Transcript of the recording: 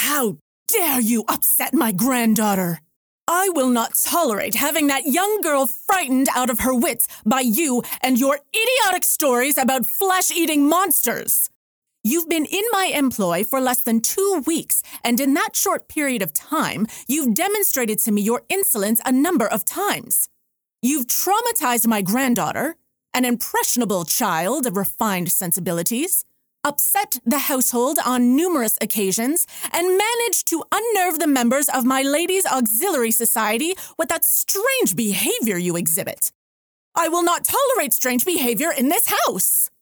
How dare you upset my granddaughter? I will not tolerate having that young girl frightened out of her wits by you and your idiotic stories about flesh-eating monsters. You've been in my employ for less than 2 weeks, and in that short period of time, you've demonstrated to me your insolence a number of times. You've traumatized my granddaughter, an impressionable child of refined sensibilities, upset the household on numerous occasions, and managed to unnerve the members of my Ladies' Auxiliary Society with that strange behavior you exhibit. I will not tolerate strange behavior in this house.